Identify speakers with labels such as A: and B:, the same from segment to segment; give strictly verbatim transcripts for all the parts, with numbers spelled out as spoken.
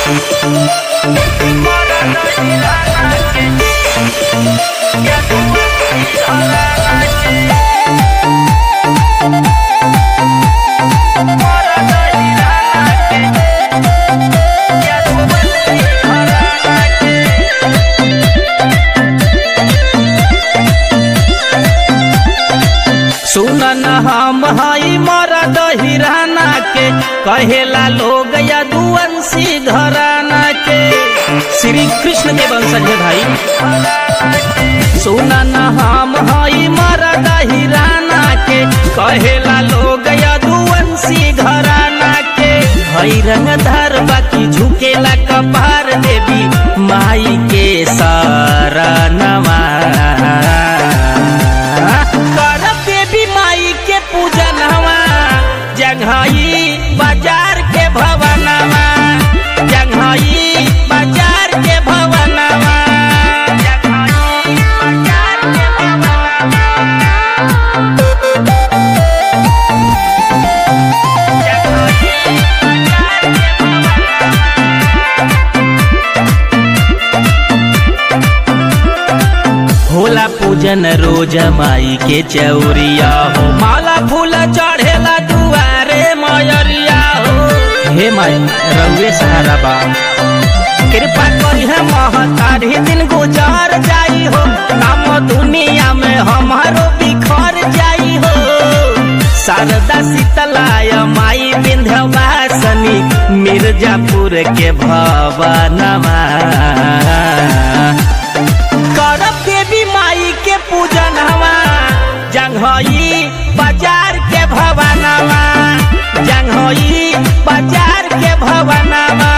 A: सुनन हम हई मरद हिराना के कहेला लोग यदुवंशी घराना के। श्री कृष्ण के वंशज है भाई। सुनन हम हई मरद हिराना के कहेला लोग यदुवंशी घराना के। हई रंगधार बाकी झुकेला कपार देवी माई के शरणवा। जंघई बाजार के भवनवा, जंघई बाजार के भवनवा, जंघई बाजार के भवनवा, जंघई बाजार के भवनवा। होला पूजन रोज माई के चौरिया हो, माला फूल चढ़ेला मयरिया हो। हे माई रउए सहारा बा, कृपा करी है महतारी दिन गुजार जाई हो। नाम दुनिया में हमारो बिखर जाई हो। शारदा शीतलाय माई विंध्यवासिनी मिर्जापुर के भवनवा। करब देवी माई के पूजनवा, जंघई बाजार के भवनवा, जंघई बाजार के भवनवा।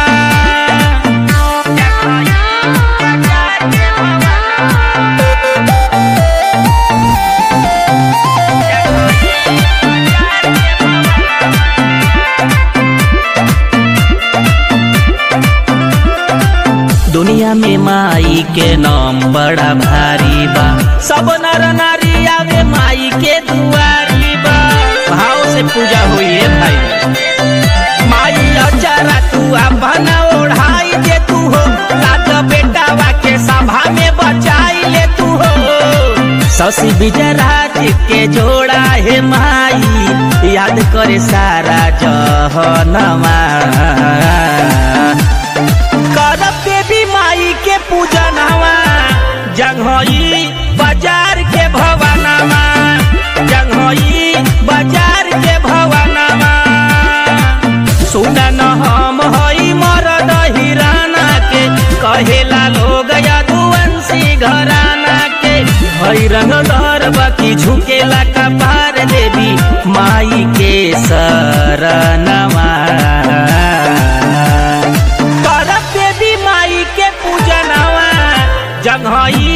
A: दुनिया में माई के नाम बड़ा भारी बा, सब नर नारी आवे माई के दुआरी बा। भाव से पूजा हुई है भाई। माई अचारा तू अपना ओढ़ाई दे तू हो, लाद बेटावा के सभा में बचाई ले तू हो। शशि विजयराज के जोड़ा है माई, याद करे सारा जहनवा। करब देवी माई के पूजनवा, जंघई बाजार के भवनवा, जंघई बाजार के भवनवा। सुनन हम हई मरद हिराना के कहेला लोग यदुवंशी घराना के। हई रंगदार बाकी झुकेला कपार देवी माई के शरणवा। करब देवी माई के पूजनवा, जंघई